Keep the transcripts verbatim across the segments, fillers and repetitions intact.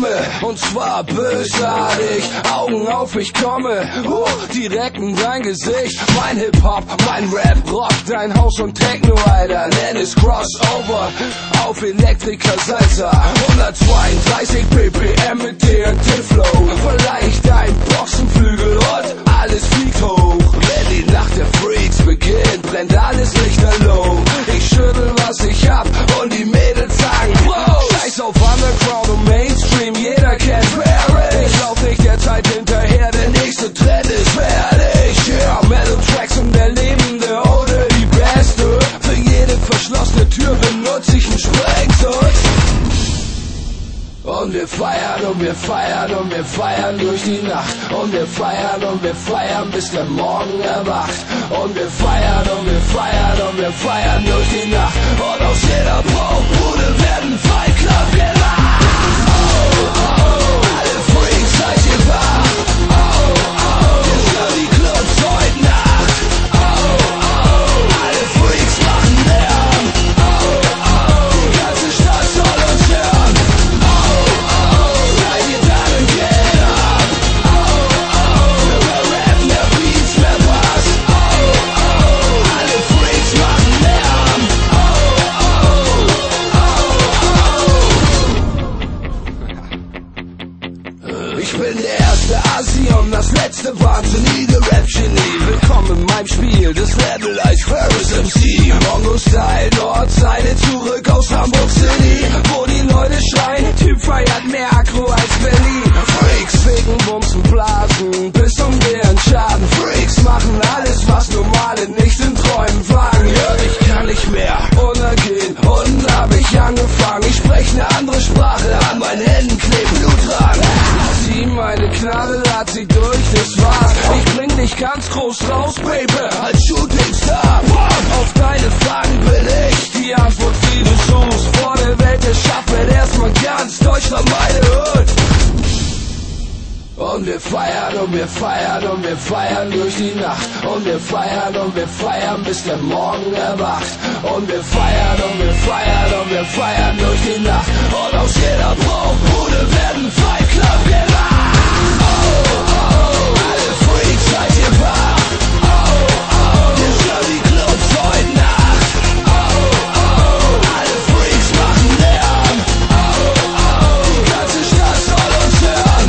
komme, und zwar bösartig. Augen auf, ich komme, uh, direkt in dein Gesicht. Mein Hip-Hop, mein Rap, Rock, dein Haus und Techno, Alter. Nenn es Crossover auf Elektriker-Salsa. hundertzweiunddreißig B P M mit T N T-Flow. Vielleicht ein Boxenflügel und alles fliegt hoch. Wenn die Nacht der Freaks beginnt, brennt alles lichterloh. Ich schüttel, was ich hab, und die Mädels sagen Bros. Scheiß auf Underground und Mainstream, jeder kennt Paris. Ich lauf nicht der Zeit hinterher, der nächste Trend ist fertig. Yeah, Metal Tracks und der lebende Ode, die beste. Für jede verschlossene Tür benutze ich einen Sprengstoß. Und wir feiern und wir feiern und wir feiern durch die Nacht. Und wir feiern und wir feiern, bis der Morgen erwacht. Und wir feiern und wir feiern und wir feiern durch die Nacht. Und aus jeder Brautbude werden Fight Club gemacht. Oh, oh, alle Freaks, seid ihr wach? Oh, oh, wir stören die Clubs heute Nacht. Oh, oh, alle Freaks machen Lärm. Oh, oh, die ganze Stadt soll uns hören. Ich bin der erste Assi und das letzte wahnsinnige Rap-Genie. Willkommen in meinem Spiel, das Level als Ferris M C. Mongo-Style, Nordseite, zurück aus Hamburg City, wo die Leute schreien, Typ feiert mehr Aggro als Berlin. Freaks ficken, bumsen, blasen, bis um deren Schaden. Freaks machen alles, was Normale nicht in Träumen wagen. Ja, ich kann nicht mehr untergehen, unten hab ich angefangen. Ich spreche eine andere Sprache, an meinen Händen klebt Blut dran. Zieh meine Knarre, lad sie durch, das war's. Ich bring dich ganz groß raus, Baby, als Shootingstar. Auf deine Fragen bin ich die Antwort, die du suchst. Vor der Welt erschaffen, erstmal ganz Deutschland meine Hut. Und wir feiern und wir feiern und wir feiern durch die Nacht. Und wir feiern und wir feiern, bis der Morgen erwacht. Und wir feiern und wir feiern und wir feiern durch die Nacht. Und aus jeder Brautbude werden Fight Club gemacht. Oh, oh, alle Freaks, seid ihr wach? Oh, oh, wir stören die Clubs heute Nacht. Oh, oh, alle Freaks machen Lärm. Oh, oh, die ganze Stadt soll uns hören.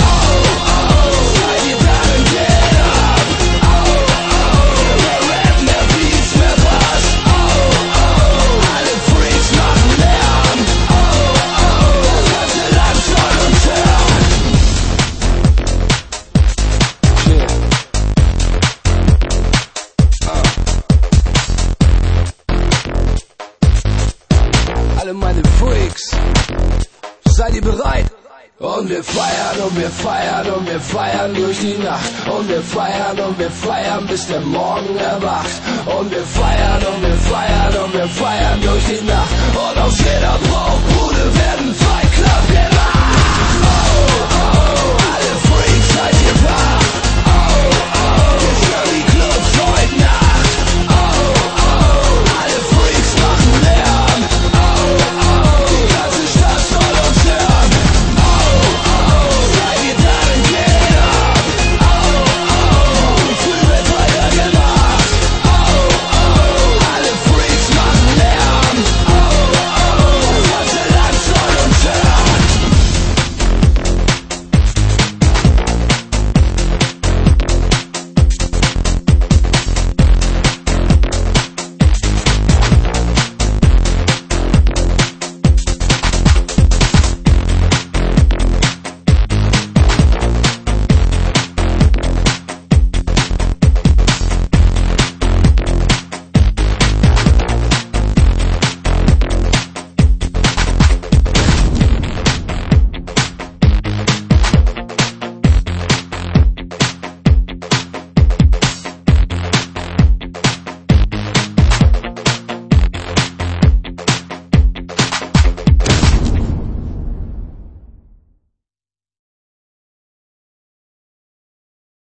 Alle meine Freaks, seid ihr bereit? Und wir feiern und wir feiern und wir feiern durch die Nacht. Und wir feiern und wir feiern, bis der Morgen erwacht. Und wir feiern und wir feiern und wir feiern durch die Nacht. Und aus jeder Brautbude werden Fight